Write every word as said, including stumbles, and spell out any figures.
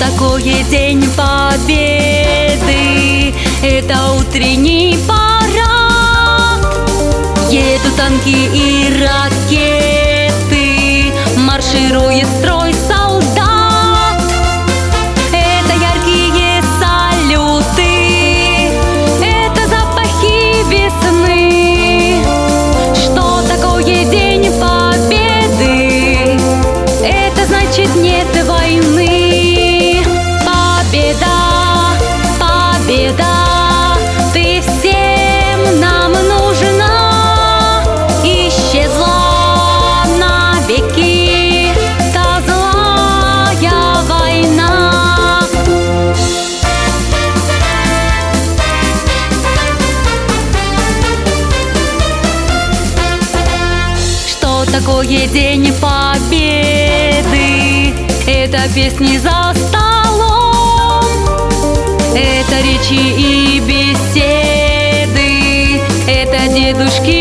такое День Победы? Это утренний парад. Едут танки и ракеты, марширует строй солдат. Это яркие салюты, это запахи весны. Что такое День Победы? Это значит нет войны. Победа, победа, ты всем нам нужна. Исчезла навеки та злая война. Что такое День Победы? Это песни за столом, это речи и беседы, это дедушки